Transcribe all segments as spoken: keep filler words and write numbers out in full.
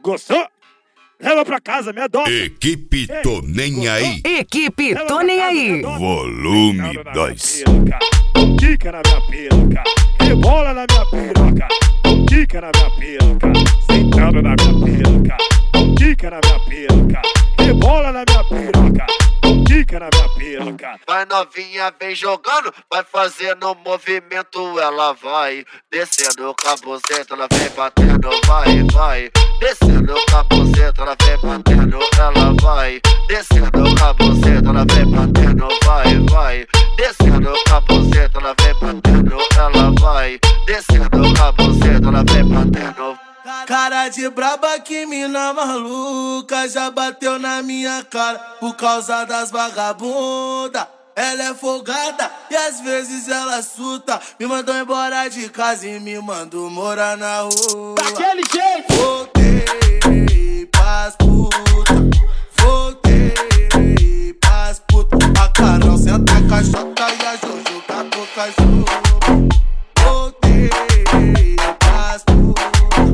Gostou? Leva pra casa, me adota. Equipe Tô Nem Aí. Equipe Tô Nem Aí. Volume dois. Quica na minha piroca, rebola na minha piroca. Quica na minha piroca, sentando na minha piroca. Quica na minha piroca, rebola na minha piroca. Quica na minha piroca. Vai novinha, vem jogando, vai fazendo movimento, ela vai descendo o caboceta, ela vem batendo, vai, vai. Descendo o caboceta, ela vem batendo, ela vai. Descendo o caboceta, ela vem batendo, vai, vai. Descendo o caboceta, ela vem batendo, ela vai. Descendo o caboceta, ela vem batendo. Cara de braba, que mina maluca, já bateu na minha cara por causa das vagabunda. Ela é folgada e às vezes ela suta. Me mandou embora de casa e me mandou morar na rua. Daquele jeito! Voltei pras puta, voltei pras puta. A Carol senta a caixota e a Jojo catou cachorro. Voltei pras puta.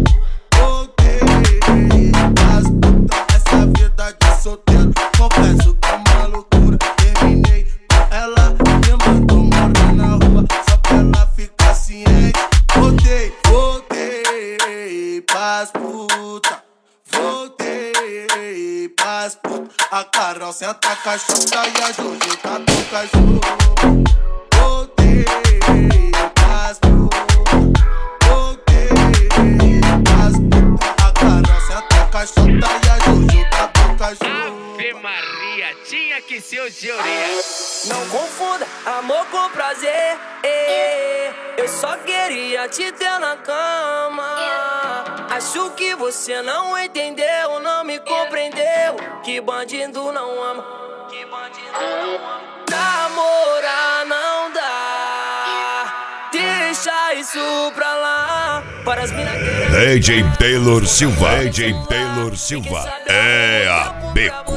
Essa vida de solteiro, confesso que é uma loucura. Terminei com ela, me mandou morar na rua, só pra ela ficar ciente. Voltei, voltei pras puta, voltei pras puta. A Carol senta a caixota e a Jojo tá com cachorro. Voltei pras puta, voltei pras puta. A Carol senta a caixota e a Jojo tá com cachorro. Ave Maria, tinha que ser o Georgia. Não confunda amor com prazer. Eu só queria te ter na cama. Acho que você não entendeu, não me compreendeu. Que bandido não ama, que bandido não ama. Namorar não dá, deixa isso pra lá. Para as minas que D J Taylor Silva. D J Taylor Silva. É a Beco.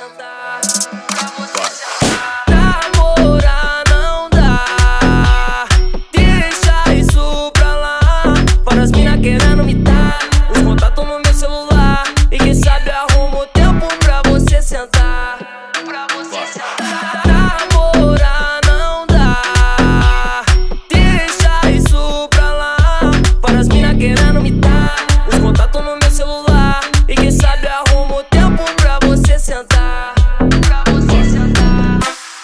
Namorar não dá, deixa isso pra lá. Para as minas querendo me dar os contatos no meu celular. E quem sabe arruma o tempo pra você sentar, pra você sentar. Namorar não dá, deixa isso pra lá. Para as minas querendo me dar os contatos no meu celular. E quem sabe arruma o tempo pra você sentar, pra você sentar.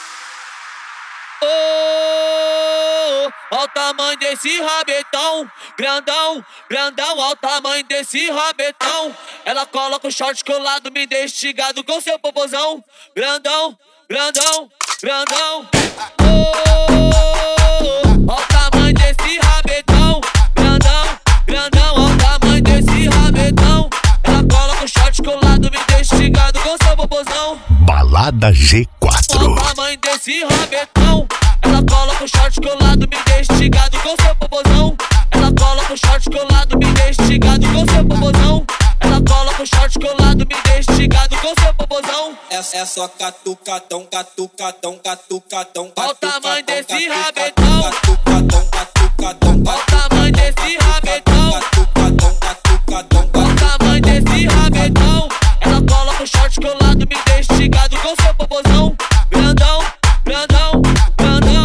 Oh, ó o tamanho desse rabetão, grandão, grandão, ó o tamanho desse rabetão. Ela coloca o short colado, me deixa instigado com seu popozão, grandão, grandão, grandão. Oh, ó o tamanho desse rabetão, grandão, grandão, ó o tamanho desse rabetão. Ela coloca o short colado, me deixa instigado com seu popozão. Balada G quatro. Ó o tamanho desse rabetão. Ela coloca o short colado, me deixa instigado com seu popozão. Ela coloca o short colado, me deixa instigado com seu popozão. Ela coloca o short colado, me deixa instigado com seu popozão. É, é só catucadão, catucadão, catucadão. Ó o tamanho desse rabetão. Catucadão, catucadão. Ó o tamanho desse rabetão. Catucadão, catucadão. Ó o tamanho desse rabetão. Ela coloca o short colado, me deixa instigado com seu popozão. Grandão, grandão, grandão.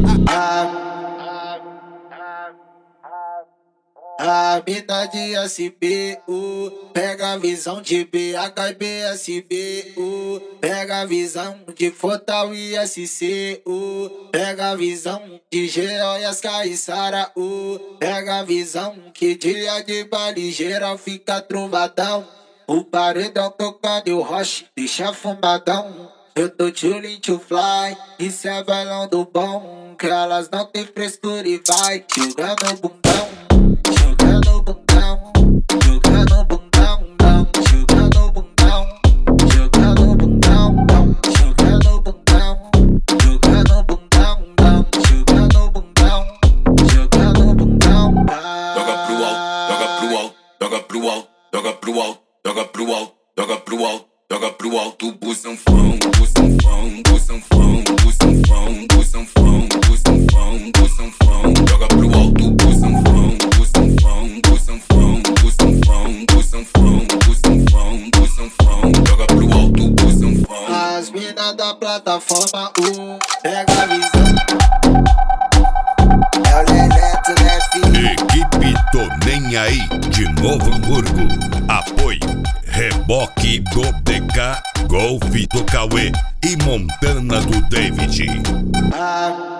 A vida de S B U, pega a visão de B H e B S B U, pega a visão de Fortal e S C U, pega a visão de Geóias, Caiçara U, pega a visão que dia de baile geral fica trovadão. O paredão tocando e o roche deixa fumadão. Eu tô chillin' to fly, isso é bailão do bom, que elas não tem frescura e vai jogando o bundão, jogando o bundão, jogando o bundão, dão, jogando o bundão, jogando o bundão, dão, jogando o bundão, jogando o bundão, dão, jogando o bundão, jogando o bundão. Joga pro alto, joga pro alto, joga pro alto, joga pro alto, joga pro alto, joga pro alto, joga pro alto, busanfão, busanfão, busanfão, busanfão, busanfão, busanfão, busanfão, joga pro alto, busanfão. plataforma um, pega a visão. É o Leleto, né, filho? Equipe Tô Nem Aí de Novo Hamburgo. Apoio Reboque do D K, Golfe do Cauê e Montana do David. Ah.